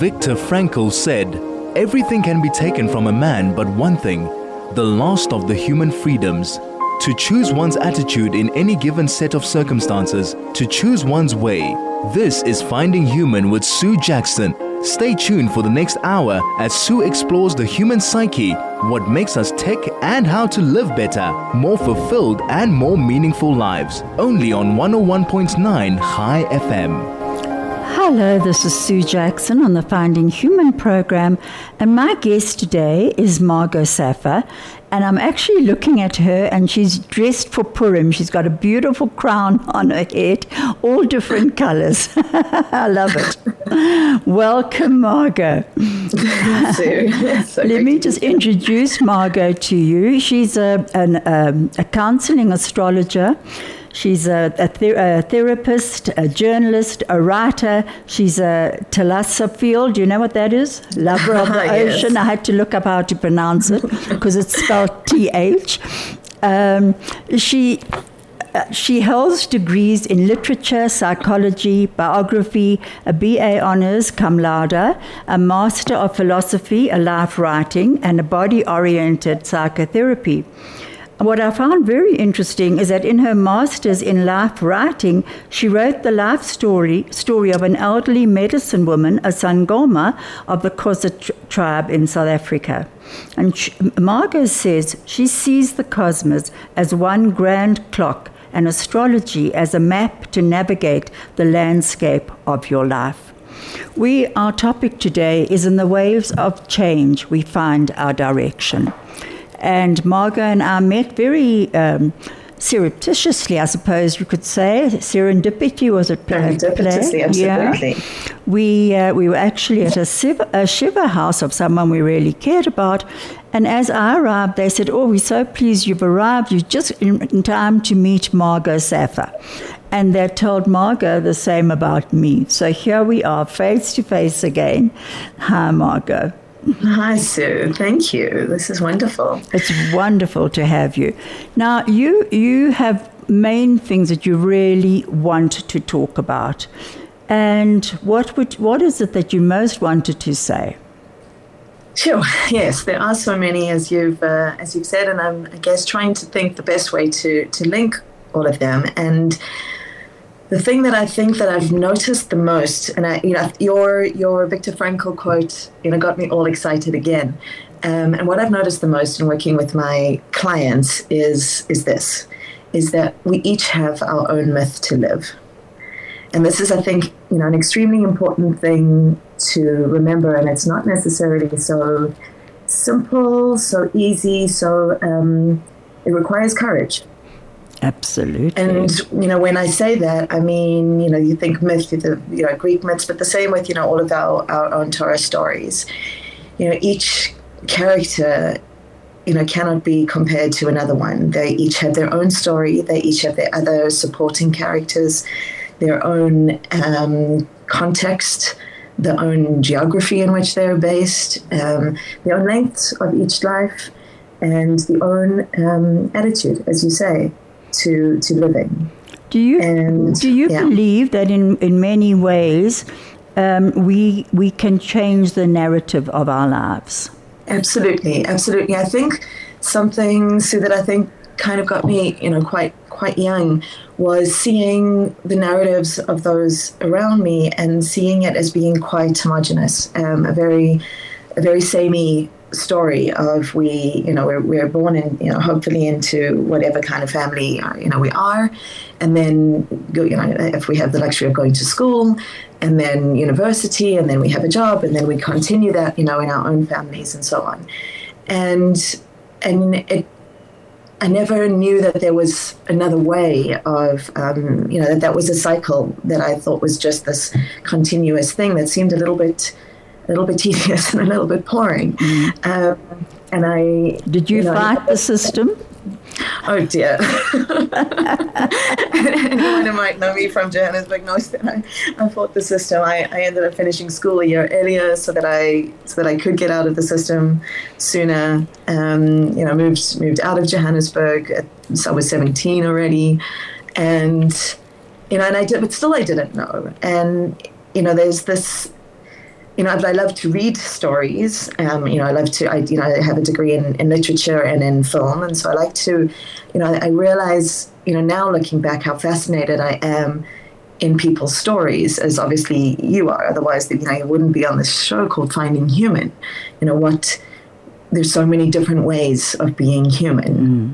Viktor Frankl said, "Everything can be taken from a man but one thing, the last of the human freedoms. To choose one's attitude in any given set of circumstances, to choose one's way. This is Finding Human with Sue Jackson. Stay tuned for the next hour as Sue explores the human psyche, what makes us tick, and how to live better, more fulfilled and more meaningful lives. Only on 101.9 High FM. Hello, this is Sue Jackson on the Finding Human program, and my guest today is Margot Saffa, and I'm actually looking at her, and she's dressed for Purim. She's got a beautiful crown on her head, all different colors. I love it. Welcome, Margot. Sue. Let me just introduce Margot to you. She's a counseling astrologer. She's a therapist, a journalist, a writer. She's a Thalassophile. Do you know what that is? Lover of the ocean. Yes. I had to look up how to pronounce it because it's spelled TH. She holds degrees in literature, psychology, biography, a BA Honours cum laude, a Master of Philosophy, a life writing, and a body-oriented psychotherapy. What I found very interesting is that in her master's in life writing, she wrote the life story of an elderly medicine woman, a Sangoma of the Xhosa tribe in South Africa. And Margot says she sees the cosmos as one grand clock and astrology as a map to navigate the landscape of your life. Our topic today is in the waves of change we find our direction. And Margot and I met very surreptitiously, I suppose you could say. Serendipity was at play. Serendipitously, absolutely. Yeah. We were actually at a Shiva house of someone we really cared about. And as I arrived, they said, "Oh, we're so pleased you've arrived. You're just in time to meet Margot Saffa." And they told Margot the same about me. So here we are, face to face again. Hi, Margot. Hi, Sue. Thank you. This is wonderful. It's wonderful to have you. Now, you have main things that you really want to talk about. And what is it that you most wanted to say? Sure. Yes, there are so many, as you've said, and I'm, I guess, trying to think the best way to link all of them. And the thing that I think that I've noticed the most, and your Viktor Frankl quote, got me all excited again. And what I've noticed the most in working with my clients is that we each have our own myth to live. And this is, I think, an extremely important thing to remember. And it's not necessarily so simple, so easy, so it requires courage. Absolutely. And, when I say that, I mean, you think myth, Greek myths, but the same with, all of our own Torah stories. Each character, cannot be compared to another one. They each have their own story. They each have their other supporting characters, their own context, their own geography in which they're based, their own length of each life, and the own attitude, as you say, to living. Do you believe that in many ways we can change the narrative of our lives? Absolutely. I think something, Sue, that I think kind of got me, quite young, was seeing the narratives of those around me and seeing it as being quite homogenous, a very samey story of we're born in, hopefully into whatever kind of family, we are. And then, if we have the luxury of going to school and then university and then we have a job and then we continue that, in our own families and so on. And I never knew that there was another way of, that was a cycle that I thought was just this continuous thing that seemed a little bit tedious and a little bit boring. And did you fight the system? Oh dear. Anyone who might know me from Johannesburg knows that I fought the system. I ended up finishing school a year earlier so that I could get out of the system sooner. Moved out of Johannesburg. So I was 17 already, and I didn't know. And there's this I love to read stories. I love to, I have a degree in literature and in film. And so I like to, I realize, now looking back how fascinated I am in people's stories, as obviously you are. Otherwise, you wouldn't be on this show called Finding Human. There's so many different ways of being human.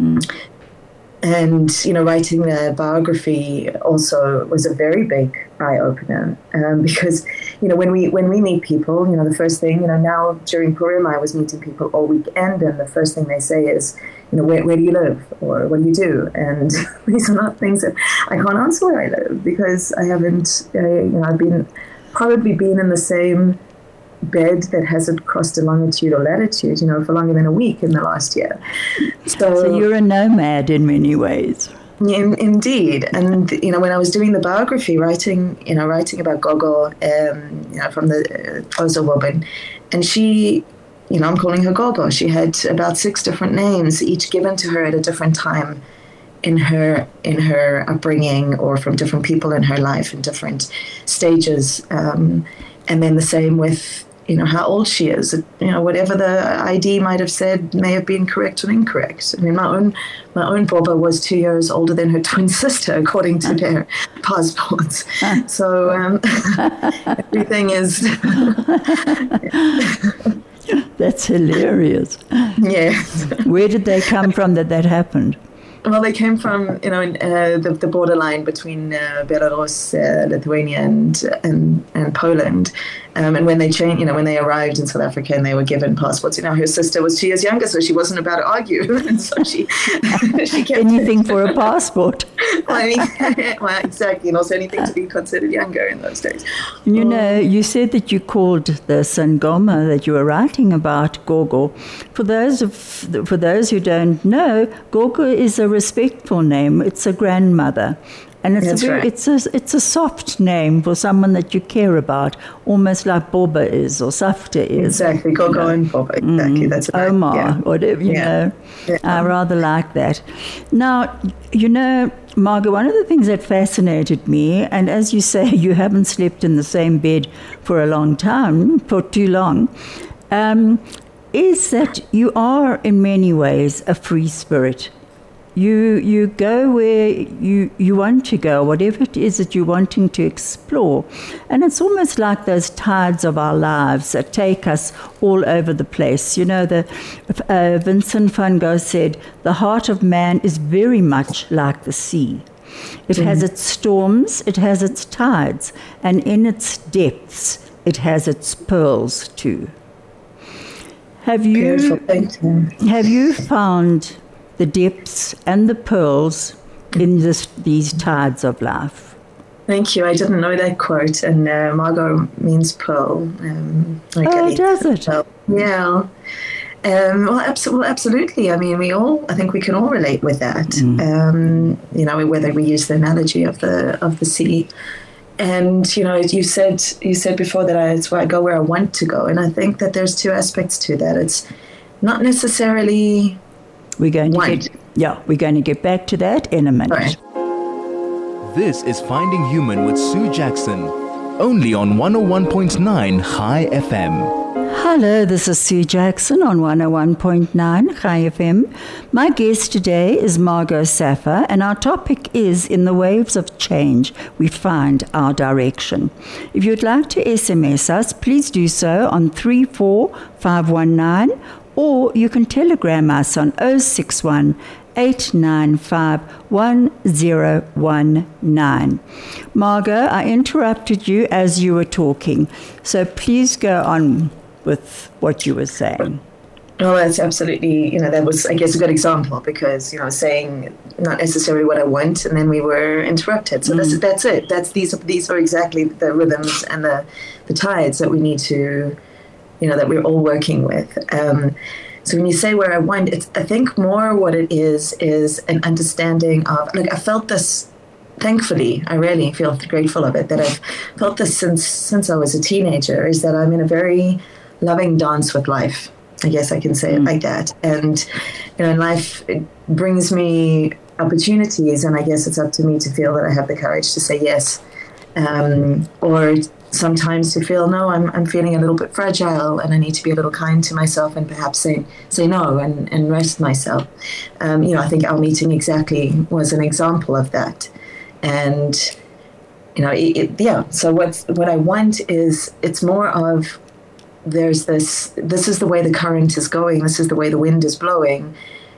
And, writing the biography also was a very big eye-opener because, when we meet people, the first thing, now during Purim, I was meeting people all weekend, and the first thing they say is, where do you live, or what do you do? And these are not things that I can't answer where I live, because I haven't, I've probably been in the same bed that hasn't crossed a longitude or latitude, for longer than a week in the last year. So you're a nomad in many ways. Indeed. And, when I was doing the biography, writing about Gogo, from the Xhosa woman, and she, I'm calling her Gogo. She had about 6 different names, each given to her at a different time in her upbringing, or from different people in her life in different stages. And then the same with, how old she is. Whatever the ID might have said may have been correct or incorrect. I mean, my own Boba was 2 years older than her twin sister, according to their passports. So everything is... That's hilarious. Yes. Where did they come from that happened? Well, they came from, the borderline between Belarus, Lithuania, and Poland. And when they changed, when they arrived in South Africa and they were given passports, her sister was 2 years younger, so she wasn't about to argue. And so she kept anything for a passport. Well, exactly, and also anything to be considered younger in those days. You said that you called the Sangoma that you were writing about Gogo. For those who don't know, Gogo is a respectful name. It's a grandmother. And it's a soft name for someone that you care about, almost like Boba is or Safta is. Exactly, Gogo and Boba, exactly. That's Omar, whatever, Yeah. I rather like that. Now, Margot, one of the things that fascinated me, and as you say, you haven't slept in the same bed for too long, is that you are in many ways a free spirit. You go where you want to go, whatever it is that you're wanting to explore. And it's almost like those tides of our lives that take us all over the place. Vincent van Gogh said, the heart of man is very much like the sea. It has its storms, it has its tides, and in its depths, it has its pearls too. Have you found the depths and the pearls in these tides of life? Thank you. I didn't know that quote, and Margot means pearl. Does it? Pearl. Yeah. Well, absolutely. I mean, I think we can all relate with that. Whether we use the analogy of the sea, and you said before that it's where I go where I want to go, and I think that there's 2 aspects to that. It's not necessarily. We're going to get back to that in a minute. Right. This is Finding Human with Sue Jackson, only on 101.9 High FM. Hello, this is Sue Jackson on 101.9 High FM. My guest today is Margot Saffa, and our topic is In the Waves of Change, We Find Our Direction. If you'd like to SMS us, please do so on 34519, or you can telegram us on 061 895 1019. Margot, I interrupted you as you were talking, so please go on with what you were saying. Well, that's absolutely, that was, I guess, a good example because, saying not necessarily what I want, and then we were interrupted. So that's it. These are exactly the rhythms and the tides that we need to, that we're all working with. So when you say where I want, I think more what it is an understanding of, I felt this, thankfully, I really feel grateful of it, that I've felt this since I was a teenager, is that I'm in a very loving dance with life. I guess I can say it like that. And, life it brings me opportunities, and I guess it's up to me to feel that I have the courage to say yes or sometimes to feel, no, I'm feeling a little bit fragile and I need to be a little kind to myself and perhaps say no and rest myself. I think our meeting exactly was an example of that. And, so what I want is, it's more of, this is the way the current is going, this is the way the wind is blowing,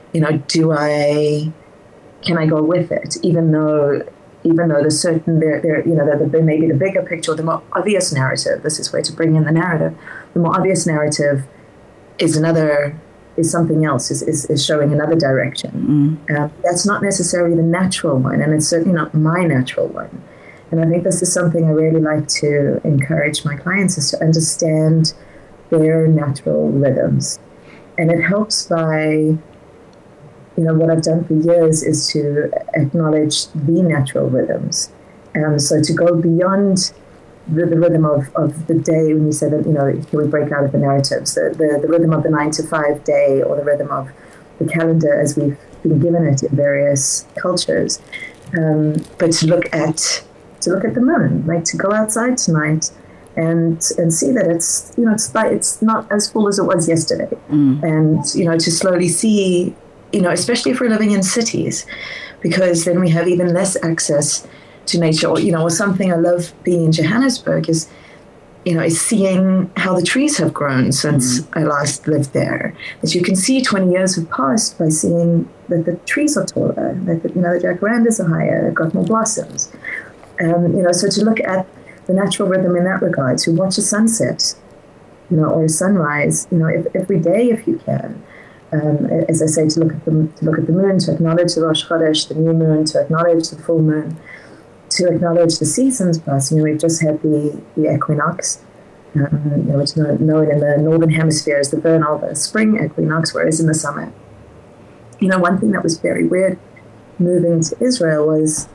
can I go with it, even though there's certain, there maybe the bigger picture, the more obvious narrative. This is where to bring in the narrative. The more obvious narrative is something else, is showing another direction. That's not necessarily the natural one, and it's certainly not my natural one. And I think this is something I really like to encourage my clients, is to understand their natural rhythms. And it helps by, what I've done for years is to acknowledge the natural rhythms. So to go beyond the rhythm of the day, when you say that, can we break out of the narratives, the rhythm of the 9-to-5 day, or the rhythm of the calendar as we've been given it in various cultures. But to look at the moon, like to go outside tonight and see that it's not as full as it was yesterday. And, to slowly see, especially if we're living in cities, because then we have even less access to nature. Or something I love being in Johannesburg is seeing how the trees have grown since I last lived there. As you can see, 20 years have passed by seeing that the trees are taller, that the jacarandas are higher, they've got more blossoms. So to look at the natural rhythm in that regard, to watch a sunset, or a sunrise, every day if you can. As I say, to look at the moon, to acknowledge the Rosh Chodesh, the new moon, to acknowledge the full moon, to acknowledge the seasons. Plus, we've just had the equinox, which is known in the northern hemisphere as the vernal, the spring equinox, whereas in the summer. One thing that was very weird moving to Israel was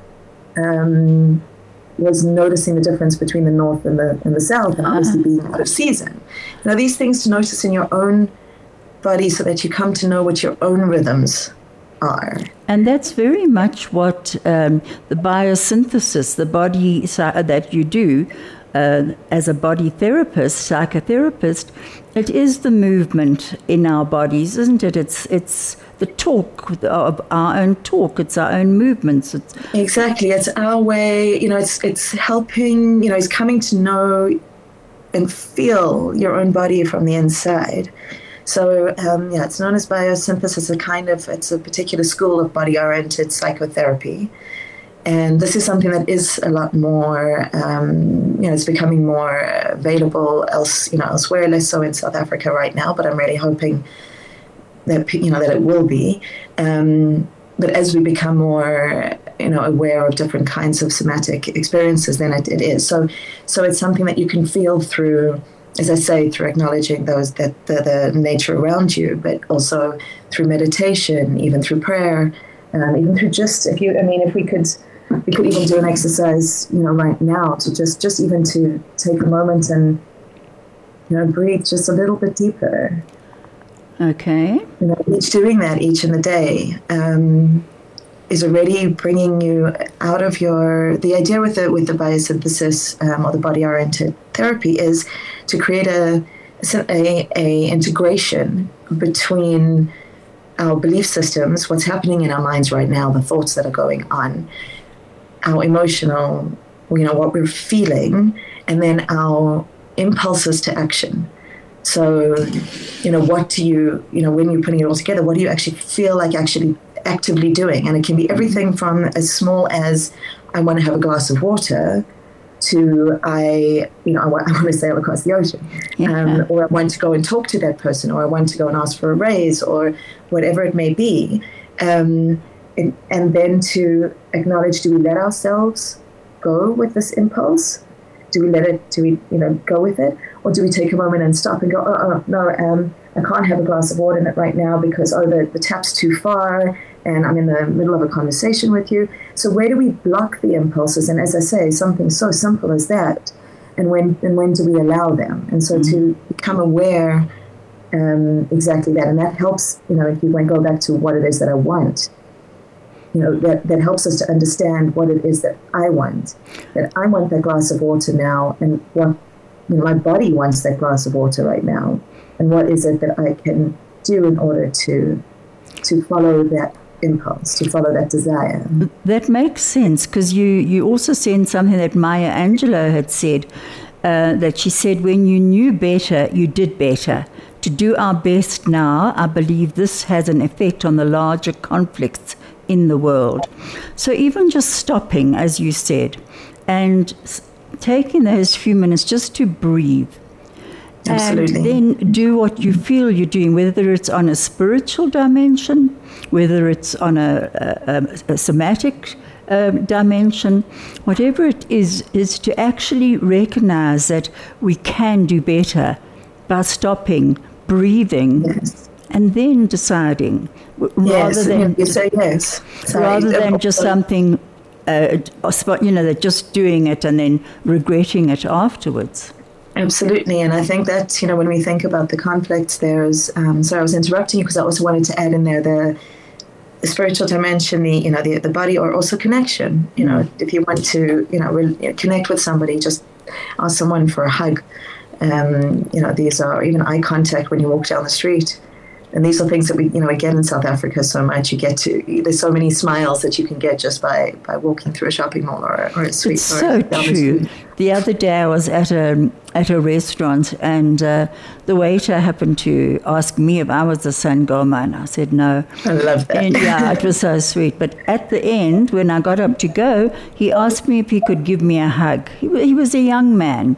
noticing the difference between the north and the south, and obviously being out of season. These things to notice in your own body, so that you come to know what your own rhythms are. And that's very much what the biosynthesis, the body that you do as a body therapist, psychotherapist, it is the movement in our bodies, isn't it? It's the talk of our own talk. It's our own movements. Exactly. It's our way. It's helping. It's coming to know and feel your own body from the inside. So, it's known as biosynthesis. It's a particular school of body-oriented psychotherapy. And this is something that is a lot more, it's becoming more available elsewhere, less so in South Africa right now, but I'm really hoping that, that it will be. But as we become more, aware of different kinds of somatic experiences, then it is. So it's something that you can feel through, as I say, through acknowledging the nature around you, but also through meditation, even through prayer, even through if we could even do an exercise, right now, to just even to take a moment and, breathe just a little bit deeper. Okay. Doing that each in the day is already bringing you out of the idea with the biosynthesis or the body-oriented therapy is to create a integration between our belief systems, what's happening in our minds right now, the thoughts that are going on, our emotional, what we're feeling, and then our impulses to action. So, what do you, when you're putting it all together, what do you actually feel like actually actively doing? And it can be everything from as small as I want to have a glass of water to I want to sail across the ocean, or I want to go and talk to that person, or I want to go and ask for a raise, or whatever it may be. And then to acknowledge, do we let ourselves go with this impulse? Do we go with it? Or do we take a moment and stop and go, no, I can't have a glass of water in it right now because, the tap's too far and I'm in the middle of a conversation with you. So where do we block the impulses? And as I say, something so simple as that. And when do we allow them? And so to become aware, exactly that. And that helps, if you go back to what it is that I want. that helps us to understand what it is that I want. That I want that glass of water now, and what my body wants that glass of water right now, and what is it that I can do in order to follow that impulse, to follow that desire. That makes sense, because you also said something that Maya Angelou had said, that she said, when you knew better, you did better. To do our best now, I believe this has an effect on the larger conflicts in the world. So even just stopping, as you said, and taking those few minutes just to breathe. Absolutely. And then do what you feel you're doing, whether it's on a spiritual dimension, whether it's on a somatic dimension, whatever it is to actually recognize that we can do better by stopping, breathing, yes. and then deciding, rather than you say yes. Rather than just something, that just doing it and then regretting it afterwards. Absolutely, and I think that when we think about the conflicts, there's. Sorry, I was interrupting you because I also wanted to add in there the spiritual dimension, the body, or also connection. If you want to connect with somebody, just ask someone for a hug. These are even eye contact when you walk down the street. And these are things that we get in South Africa so much. There's so many smiles that you can get just by walking through a shopping mall or a street. It's so true. The other day I was at a restaurant, and the waiter happened to ask me if I was the Sangoma, and I said no. I love that. And yeah, it was so sweet. But at the end, when I got up to go, he asked me if he could give me a hug. He was a young man,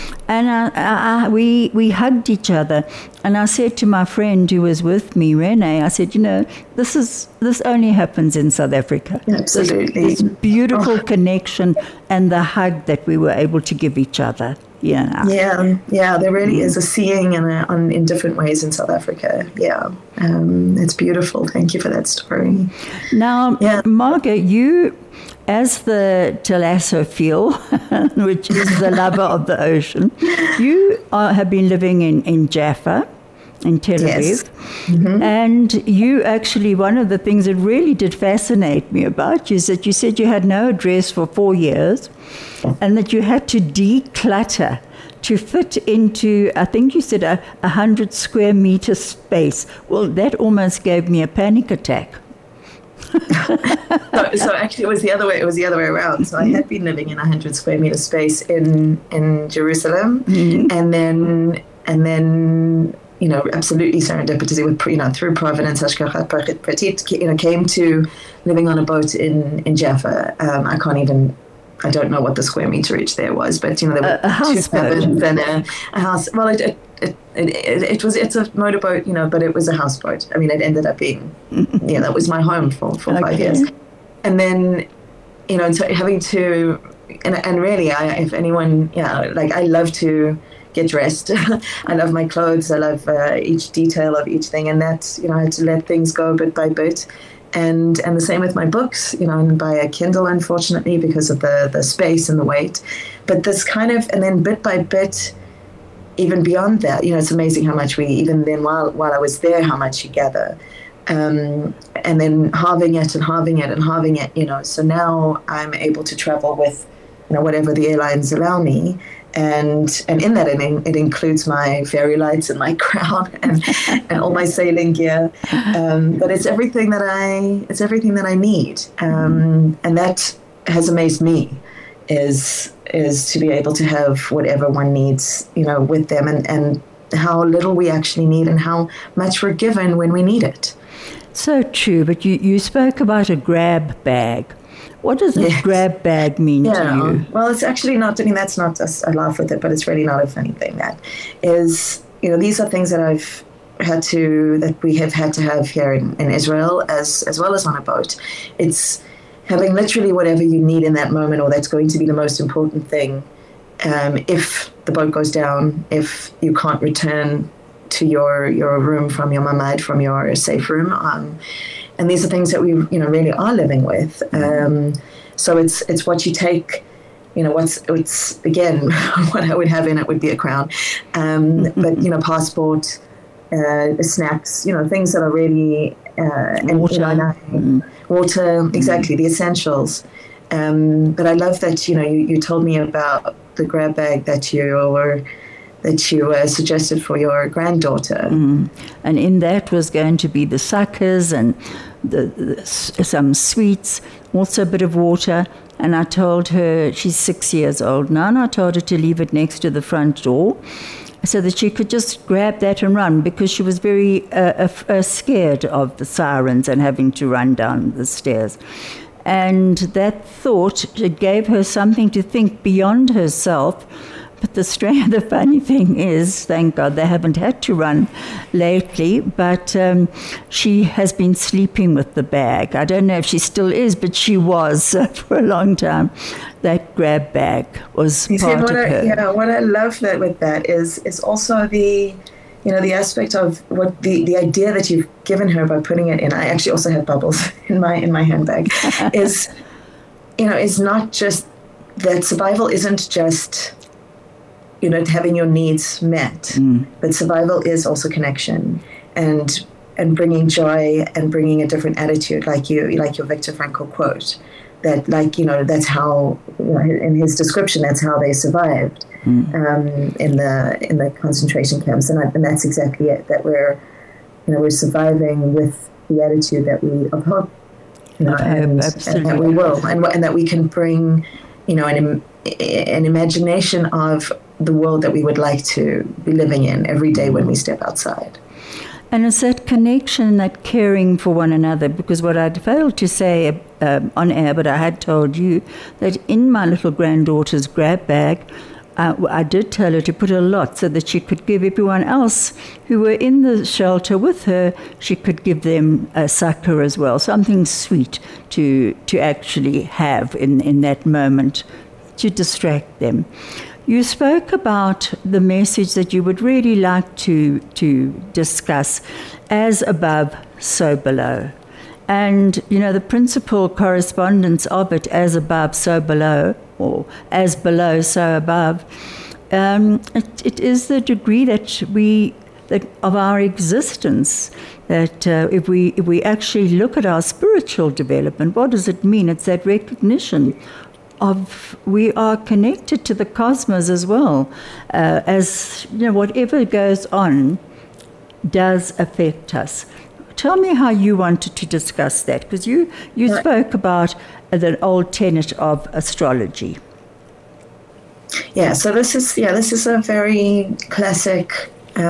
and we hugged each other. And I said to my friend who was with me, Renee, I said, this only happens in South Africa. Absolutely. This beautiful connection and the hug that we were able to give each other. Yeah. Yeah. There really is a seeing in different ways in South Africa. Yeah. It's beautiful. Thank you for that story. Now, Marga, you, as the Thalassophile, which is the lover of the ocean, you have been living in Jaffa, in Tel Aviv. Yes. Mm-hmm. And you actually, one of the things that really did fascinate me about you is that you said you had no address for 4 years, and that you had to declutter to fit into, I think you said, 100 square meter space. Well, that almost gave me a panic attack. So actually, it was the other way around. So I had been living in 100 square meter space in Jerusalem, mm-hmm. and then absolutely serendipitously with through Providence, Hashgacha Pratit, came to living on a boat in Jaffa. I don't know what the square meterage there was, but there were two cabins and a house. Well, it's a motorboat, but it was a houseboat. I mean, it ended up being, that was my home for 5 years. And then, so having to, and really, if anyone, I love to get dressed. I love my clothes. I love each detail of each thing, and that's, I had to let things go bit by bit. And the same with my books, and by a Kindle, unfortunately, because of the space and the weight. But this kind of, and then bit by bit, even beyond that, it's amazing how much even then while I was there, how much you gather. And then halving it. So now I'm able to travel with, whatever the airlines allow me. And in that, it includes my fairy lights and my crown and all my sailing gear. But it's everything that I need. And that has amazed me, is to be able to have whatever one needs, with them, and how little we actually need and how much we're given when we need it. So true. But you spoke about a grab bag. What does a grab bag mean to you? Well, it's actually not, that's not just, I laugh with it, but it's really not a funny thing. That is, these are things that we have had to have here in Israel as well as on a boat. It's having literally whatever you need in that moment, or that's going to be the most important thing. If the boat goes down, if you can't return to your room from your mamad, from your safe room, and these are things that we, really are living with. So it's what you take, it's again, what I would have in it would be a crown. But, passport, snacks, things that are really, Water, exactly, the essentials. But I love that, you told me about the grab bag that you suggested for your granddaughter. And in that was going to be the suckers and some sweets, also a bit of water. And I told her, she's 6 years old now, and I told her to leave it next to the front door so that she could just grab that and run, because she was very scared of the sirens and having to run down the stairs. And that thought, it gave her something to think beyond herself. But the funny thing is, thank God they haven't had to run lately, but she has been sleeping with the bag. I don't know if she still is, but she was for a long time. That grab bag was part of her. Yeah, what I love with that is also the aspect of what the idea that you've given her by putting it in. I actually also have bubbles in my handbag. is not just that survival isn't just having your needs met, but survival is also connection and bringing joy and bringing a different attitude, like your Viktor Frankl quote, that that's how, in his description, that's how they survived in the concentration camps, and that's exactly it, that we're surviving with the attitude of hope, and that we will, and that we can bring an imagination of the world that we would like to be living in every day when we step outside. And it's that connection, that caring for one another, because what I'd failed to say on air, but I had told you, that in my little granddaughter's grab bag, I did tell her to put a lot so that she could give everyone else who were in the shelter with her, she could give them a sucker as well, something sweet to actually have in that moment to distract them. You spoke about the message that you would really like to discuss, as above, so below. And, the principal correspondence of it, as above, so below, or as below, so above, it is the degree that of our existence, that if we actually look at our spiritual development, what does it mean? It's that recognition of we are connected to the cosmos as well, as whatever goes on does affect us. Tell me how you wanted to discuss that, because you spoke about the old tenet of astrology. Yeah, so this is a very classic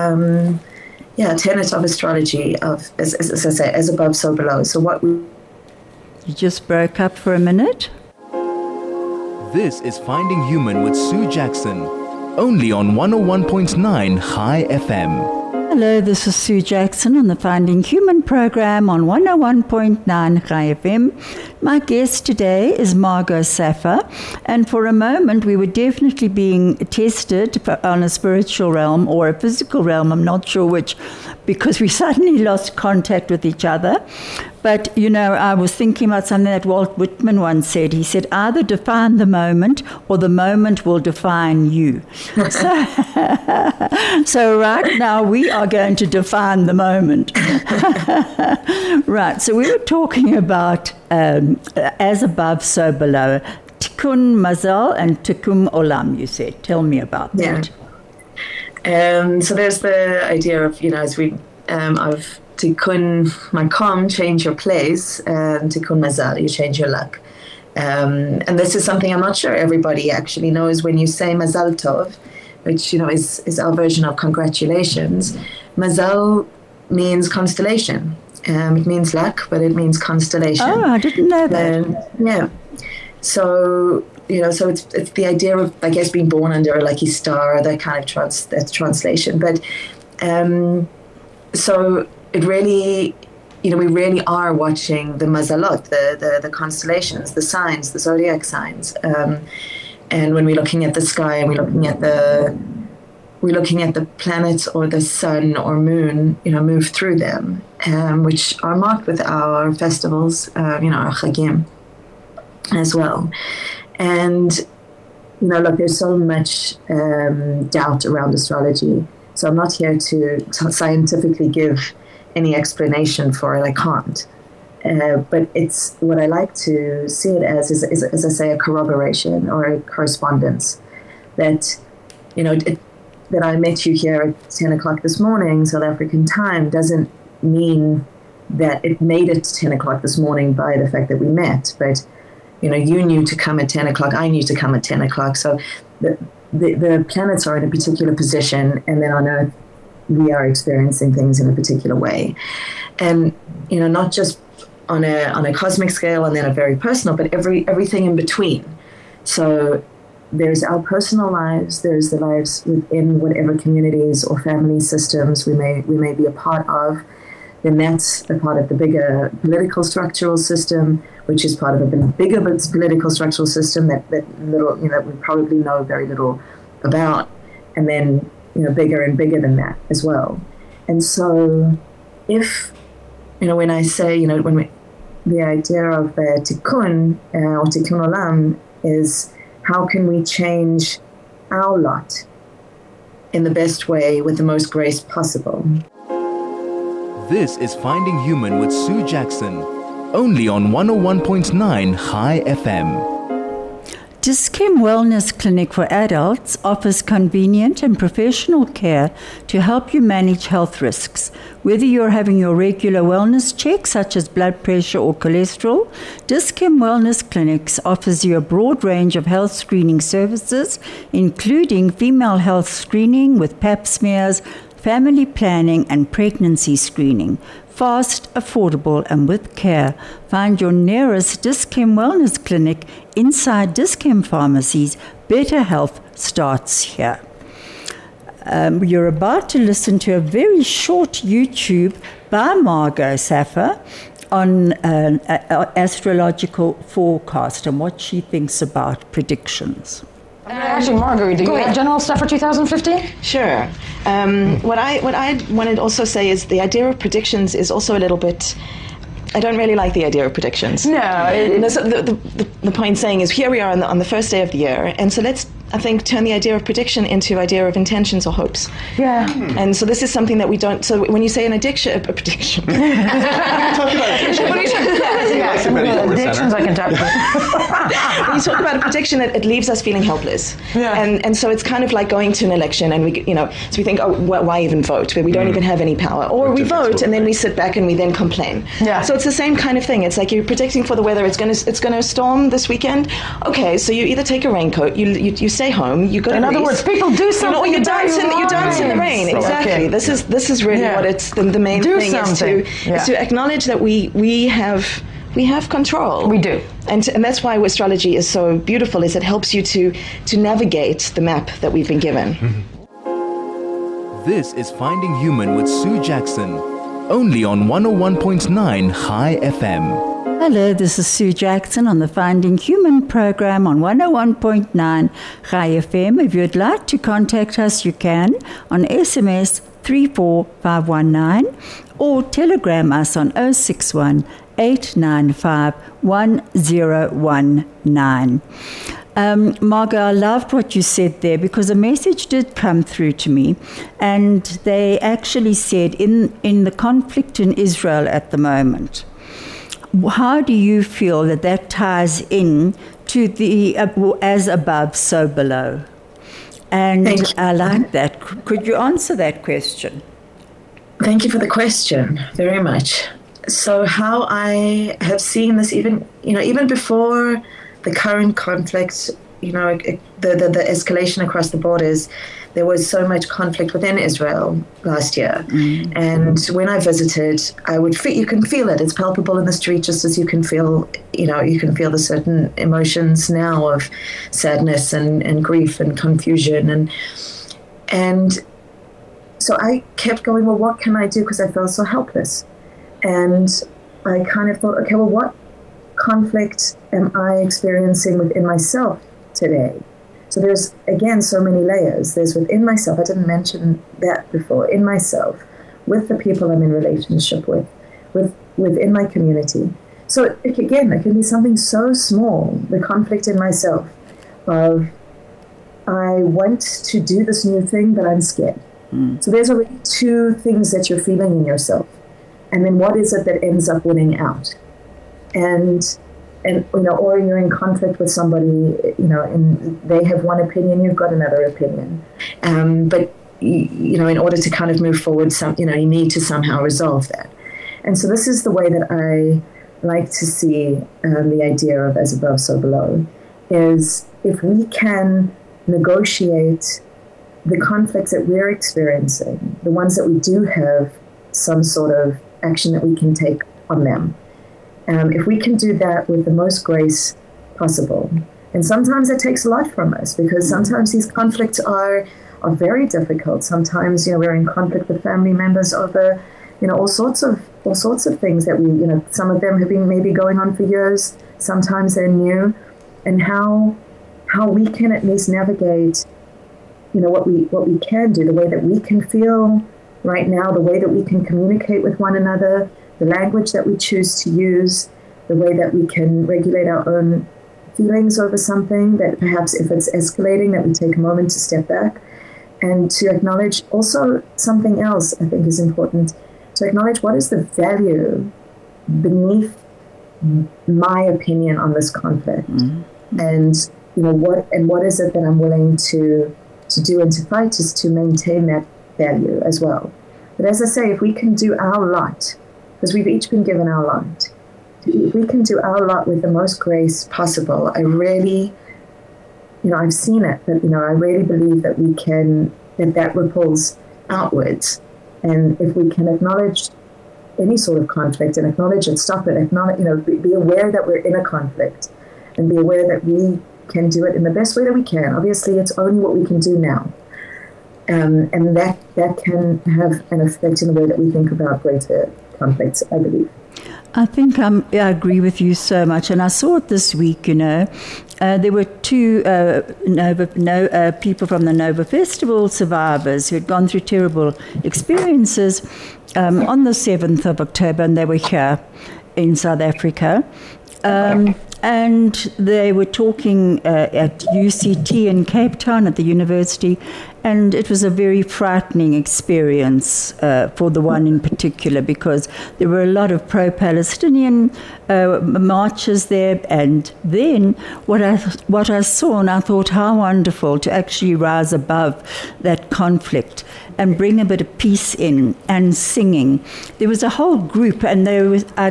tenet of astrology, of as I say, as above, so below. So you just broke up for a minute. This is Finding Human with Sue Jackson, only on 101.9 High FM. Hello, this is Sue Jackson on the Finding Human program on 101.9 High FM. My guest today is Margot Saffa, and for a moment we were definitely being tested on a spiritual realm or a physical realm, I'm not sure which, because we suddenly lost contact with each other. But, I was thinking about something that Walt Whitman once said. He said, either define the moment or the moment will define you. So right now we are going to define the moment. Right, so we were talking about as above, so below. Tikkun Mazal and Tikkun Olam, you said. Tell me about that. So there's the idea of, as we, of Tikkun Makom, change your place, and Tikkun Mazal, you change your luck. And this is something I'm not sure everybody actually knows. When you say Mazal Tov, which is our version of congratulations, Mazal means constellation. It means luck, but it means constellation. Oh, I didn't know that. Yeah. So so it's the idea of, I guess, being born under a lucky star, that kind of that's translation. But so it really, we really are watching the mazalot, the constellations, the signs, the zodiac signs. And when we're looking at the sky and we're looking at the planets or the sun or moon, move through them, which are marked with our festivals, our chagim as well. And, look, there's so much doubt around astrology. So I'm not here to scientifically give any explanation for it. I can't. But it's what I like to see it as is, as I say, a corroboration or a correspondence that, that I met you here at 10 o'clock this morning, South African time, doesn't mean that it made it 10 o'clock this morning by the fact that we met. But, you knew to come at 10 o'clock, I knew to come at 10 o'clock. So the planets are in a particular position, and then on Earth, we are experiencing things in a particular way. And, not just on a cosmic scale and then a very personal, but everything in between. So there's our personal lives, there's the lives within whatever communities or family systems we may be a part of. Then that's a part of the bigger political structural system, which is part of a bigger political structural system that little, that we probably know very little about. And then, bigger and bigger than that as well. And so if, when I say, the idea of tikkun or tikkun olam is how can we change our lot in the best way with the most grace possible. This is Finding Human with Sue Jackson, only on 101.9 High FM. Dis-Chem Wellness Clinic for Adults offers convenient and professional care to help you manage health risks. Whether you're having your regular wellness check, such as blood pressure or cholesterol, Dis-Chem Wellness Clinics offers you a broad range of health screening services, including female health screening with pap smears, family planning and pregnancy screening. Fast, affordable, and with care. Find your nearest Dis-Chem Wellness Clinic inside Dis-Chem pharmacies. Better health starts here. You're about to listen to a very short YouTube by Margot Safar on astrological forecast and what she thinks about predictions. Actually, Marguerite, do you have general stuff for 2015? Sure. What I wanted to also say is the idea of predictions is also a little bit... I don't really like the idea of predictions. No. The point saying is here we are on the first day of the year, and so let's, I think, turn the idea of prediction into idea of intentions or hopes. Yeah. And so this is something that we don't... So when you say an addiction... A prediction... Addictions I can talk about. When you talk about a prediction, it leaves us feeling helpless. Yeah. And so it's kind of like going to an election and we, so we think, why even vote? We don't even have any power. Or we vote and then we sit back and we then complain. Yeah. So it's the same kind of thing. It's like you're predicting for the weather. It's going to storm this weekend. Okay, so you either take a raincoat, you stay home, you go to In other words, people do something. You dance in the rain. Exactly. Okay. This is really what it's the main do thing something. is to acknowledge that we have control. We do. And that's why astrology is so beautiful, is it helps you to navigate the map that we've been given. This is Finding Human with Sue Jackson, only on 101.9 High FM. Hello, this is Sue Jackson on the Finding Human program on 101.9 High FM. If you'd like to contact us, you can on SMS 34519 or telegram us on 061 895 1019. Margot, I loved what you said there because a message did come through to me, and they actually said in the conflict in Israel at the moment, how do you feel that ties in to the as above, so below? And I like that. Could you answer that question? Thank you for the question very much. So how I have seen this even before the current conflict, the escalation across the borders, there was so much conflict within Israel last year. And when I visited, you can feel it. It's palpable in the street, just as you can feel the certain emotions now of sadness and grief and confusion. And so I kept going, well, what can I do? Because I felt so helpless. And I kind of thought, okay, well, what conflict am I experiencing within myself today? So there's, again, so many layers. There's within myself, I didn't mention that before, in myself, with the people I'm in relationship with within my community. So again, it can be something so small, the conflict in myself of, I want to do this new thing, but I'm scared. So there's already two things that you're feeling in yourself. And then what is it that ends up winning out? and or you're in conflict with somebody, and they have one opinion, you've got another opinion, but in order to kind of move forward, you need to somehow resolve that. And so this is the way that I like to see the idea of as above, so below, is if we can negotiate the conflicts that we're experiencing, the ones that we do have some sort of action that we can take on them, if we can do that with the most grace possible. And sometimes it takes a lot from us, because sometimes these conflicts are very difficult. Sometimes, we're in conflict with family members over, all sorts of things that we, some of them have been maybe going on for years. Sometimes they're new, and how we can at least navigate, what we can do, the way that we can feel right now, the way that we can communicate with one another, the language that we choose to use, the way that we can regulate our own feelings over something, that perhaps if it's escalating, that we take a moment to step back and to acknowledge also something else I think is important, to acknowledge what is the value beneath my opinion on this conflict, and what is it that I'm willing to do and to fight, is to maintain that value as well. But as I say, if we can do our lot, because we've each been given our lot, if we can do our lot with the most grace possible, I really, I've seen it, but, I really believe that we can, that ripples outwards. And if we can acknowledge any sort of conflict and acknowledge it, stop it, acknowledge, be aware that we're in a conflict, and be aware that we can do it in the best way that we can. Obviously, it's only what we can do now. And that can have an effect in the way that we think about greater conflicts, I believe. I think I agree with you so much, and I saw it this week. There were two people from the Nova Festival survivors who had gone through terrible experiences on the 7th of October, and they were here in South Africa. And they were talking at UCT in Cape Town at the university, and it was a very frightening experience for the one in particular, because there were a lot of pro-Palestinian marches there. And then what I saw, and I thought how wonderful to actually rise above that conflict and bring a bit of peace in, and singing. There was a whole group, and they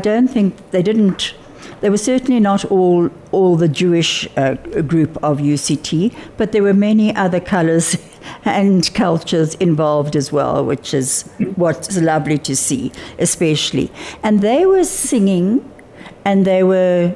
were certainly not all the Jewish group of UCT, but there were many other colors and cultures involved as well, which is what's lovely to see, especially. And they were singing, and they were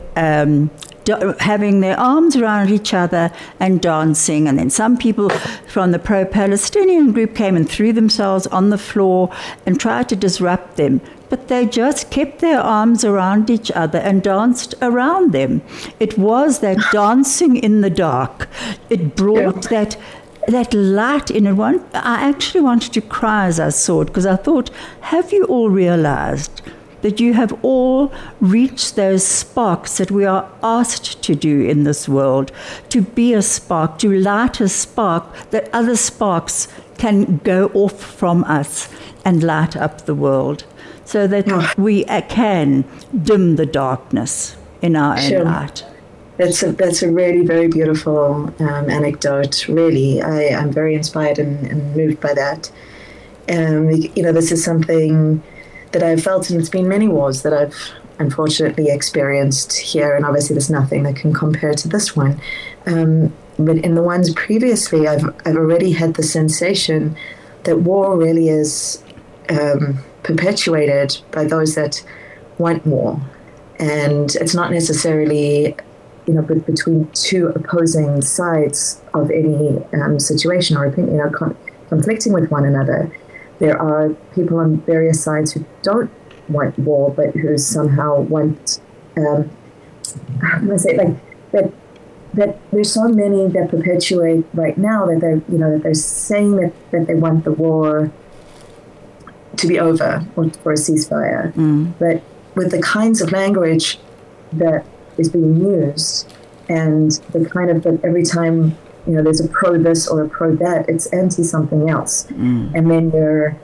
having their arms around each other and dancing. And then some people from the pro-Palestinian group came and threw themselves on the floor and tried to disrupt them. But they just kept their arms around each other and danced around them. It was that dancing in the dark. It brought that light in. I actually wanted to cry as I saw it, because I thought, have you all realized that you have all reached those sparks that we are asked to do in this world, to be a spark, to light a spark, that other sparks can go off from us and light up the world, so that we can dim the darkness in our own light. That's a really very beautiful anecdote. Really, I'm very inspired and moved by that. This is something that I've felt, and it's been many wars that I've unfortunately experienced here, and obviously there's nothing that can compare to this one. But in the ones previously, I've already had the sensation that war really is perpetuated by those that want war, and it's not necessarily between two opposing sides of any situation or opinion, conflicting with one another. There are people on various sides who don't want war, but who somehow want, how can I say, that there's so many that perpetuate right now that they're saying that they want the war to be over, or for a ceasefire. But with the kinds of language that is being used, and the kind of that every time there's a pro this or a pro that, it's anti something else, and then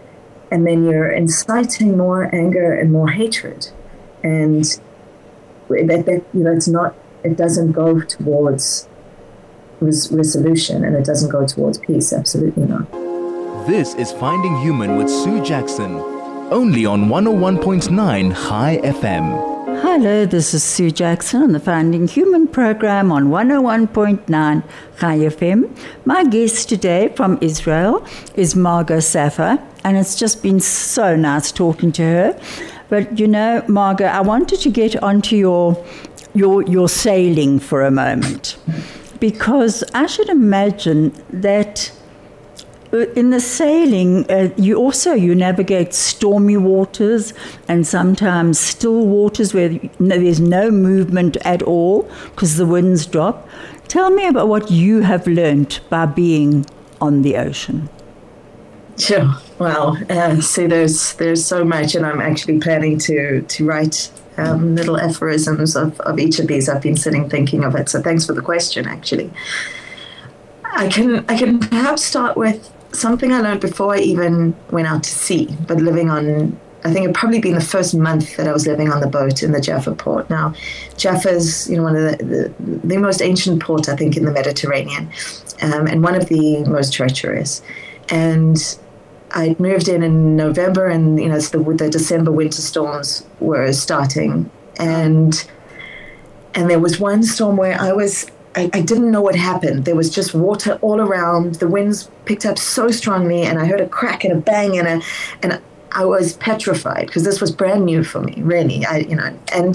you're inciting more anger and more hatred, and it's not. It doesn't go towards resolution, and it doesn't go towards peace. Absolutely not. This is Finding Human with Sue Jackson, only on 101.9 High FM. Hello, this is Sue Jackson on the Finding Human program on 101.9 Chai FM. My guest today from Israel is Margot Safar, and it's just been so nice talking to her. But you know, Margot, I wanted to get onto your sailing for a moment, because I should imagine that in the sailing, you navigate stormy waters and sometimes still waters where there's no movement at all because the winds drop. Tell me about what you have learnt by being on the ocean. Sure. Well, see, there's so much, and I'm actually planning to write little aphorisms of each of these. I've been sitting thinking of it, so thanks for the question, actually. I can perhaps start with something I learned before I even went out to sea, but living on, I think it'd probably been the first month that I was living on the boat in the Jaffa port. Now, Jaffa is, one of the most ancient port, I think, in the Mediterranean, and one of the most treacherous. And I'd moved in November, and, the December winter storms were starting. And there was one storm where I didn't know what happened. There was just water all around. The winds picked up so strongly, and I heard a crack and a bang, and I was petrified because this was brand new for me, really. And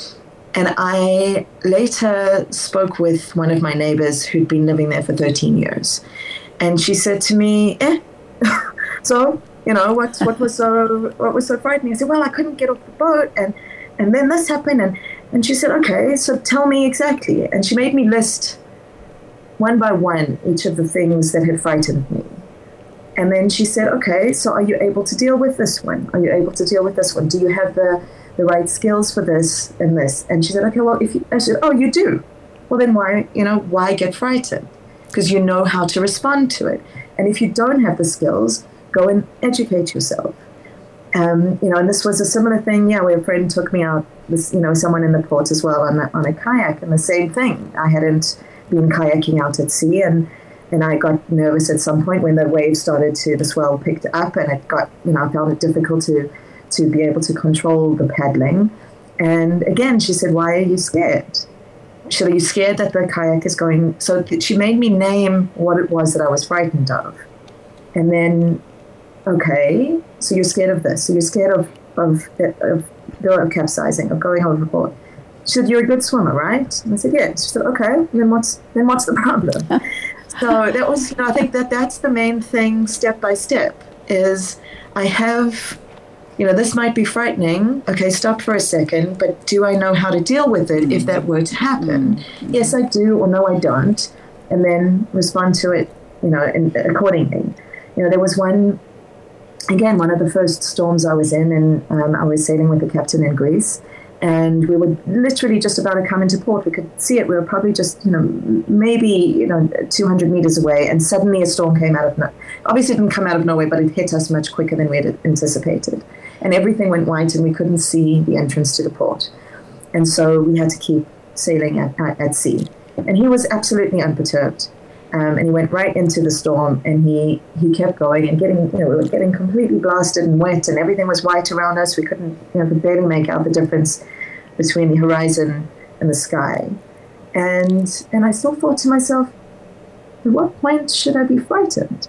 I later spoke with one of my neighbors who'd been living there for 13 years, and she said to me, so what was so frightening? I said, well, I couldn't get off the boat, and then this happened, and she said, okay, so tell me exactly. And she made me list one by one each of the things that had frightened me. And then she said, okay, so are you able to deal with this one? Are you able to deal with this one? Do you have the right skills for this and this? And she said, okay, well, I said, oh, you do. Well, then why get frightened? Because you know how to respond to it. And if you don't have the skills, go and educate yourself. And this was a similar thing, where a friend took me out, someone in the port as well on a kayak, and the same thing. I hadn't been kayaking out at sea, and I got nervous at some point when the waves the swell picked up, and it got, I found it difficult to be able to control the paddling. And again, she said, why are you scared? Are you scared that the kayak is going? So she made me name what it was that I was frightened of. And then, okay, so you're scared of this. So you're scared of capsizing, of going overboard. She said, you're a good swimmer, right? And I said, yes. She said, okay, then what's the problem? So that was, I think that's the main thing, step by step, is I have, this might be frightening. Okay, stop for a second, but do I know how to deal with it if that were to happen? Yes, I do, or no, I don't. And then respond to it, accordingly. There was one of the first storms I was in, and I was sailing with the captain in Greece, and we were literally just about to come into port. We could see it. We were probably just, maybe 200 meters away, and suddenly a storm came out of nowhere. Obviously, it didn't come out of nowhere, but it hit us much quicker than we had anticipated. And everything went white, and we couldn't see the entrance to the port. And so we had to keep sailing at sea. And he was absolutely unperturbed. And he went right into the storm, and he kept going and getting, we were getting completely blasted and wet, and everything was white around us. We couldn't, could barely make out the difference between the horizon and the sky. And I still thought to myself, at what point should I be frightened?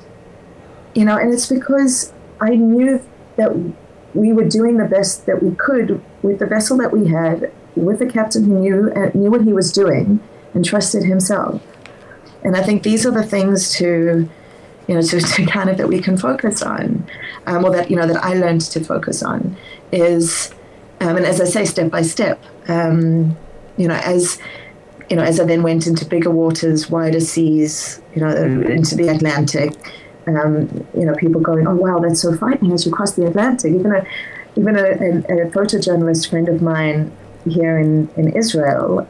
And it's because I knew that we were doing the best that we could with the vessel that we had, with the captain who knew what he was doing and trusted himself. And I think these are the things to kind of that we can focus on, or that that I learned to focus on is, and as I say, step by step. As I then went into bigger waters, wider seas, into the Atlantic. People going, oh wow, that's so frightening as you cross the Atlantic. Even a photojournalist friend of mine here in Israel,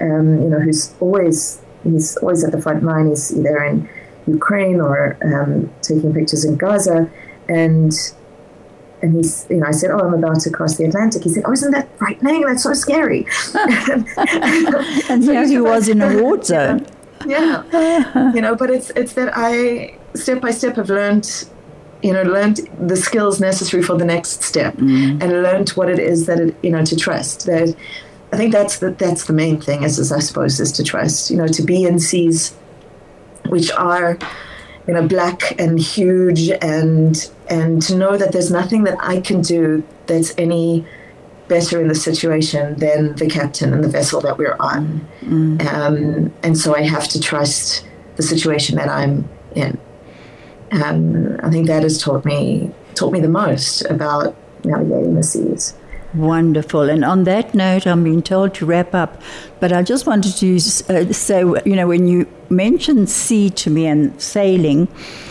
he's always at the front line. He's either in Ukraine or taking pictures in Gaza, and and he's, I said, oh, I'm about to cross the Atlantic. He said, oh, isn't that frightening? That's so scary. And so he was in a war zone. Yeah. But it's that I, step by step, have learned the skills necessary for the next step, and learned what it is that to trust. That I think that's the main thing, is I suppose, is to trust, to be in seas which are, black and huge, and to know that there's nothing that I can do that's any better in the situation than the captain and the vessel that we're on. And so I have to trust the situation that I'm in. And I think that has taught me the most about navigating the seas. Wonderful. And on that note, I'm being told to wrap up, but I just wanted to say, when you mentioned sea to me and sailing,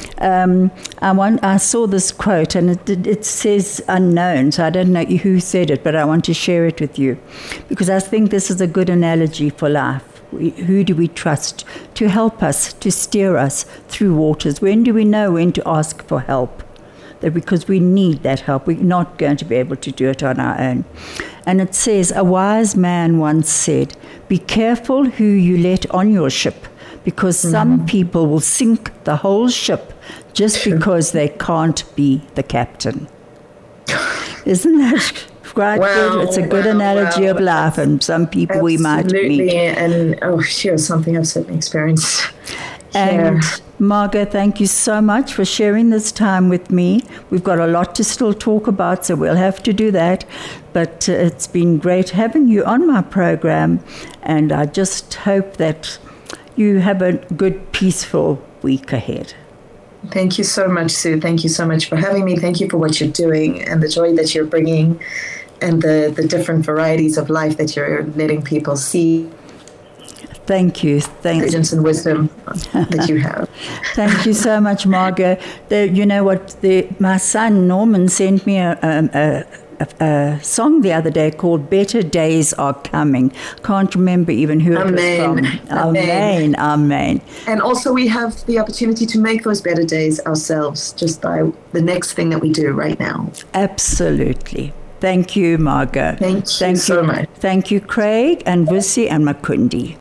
I saw this quote, and it says unknown, so I don't know who said it, but I want to share it with you, because I think this is a good analogy for life. Who do we trust to help us, to steer us through waters? When do we know when to ask for help? Because we need that help. We're not going to be able to do it on our own. And it says, a wise man once said, be careful who you let on your ship, because some people will sink the whole ship just because they can't be the captain. Isn't that quite good? It's a good analogy of life, and some people we might meet. And something I've certainly experienced. And Margot, thank you so much for sharing this time with me. We've got a lot to still talk about, so we'll have to do that. But it's been great having you on my program, and I just hope that you have a good, peaceful week ahead. Thank you so much, Sue. Thank you so much for having me. Thank you for what you're doing and the joy that you're bringing, and the different varieties of life that you're letting people see. Thank you. Intelligence and wisdom that you have. Thank you so much, Margot. You know what? My son Norman sent me a song the other day called "Better Days Are Coming." Can't remember even who it was from. Amen. Amen. And also, we have the opportunity to make those better days ourselves, just by the next thing that we do right now. Absolutely. Thank you, Margot. Thank you so much. Thank you, Craig and Vusi and Makundi.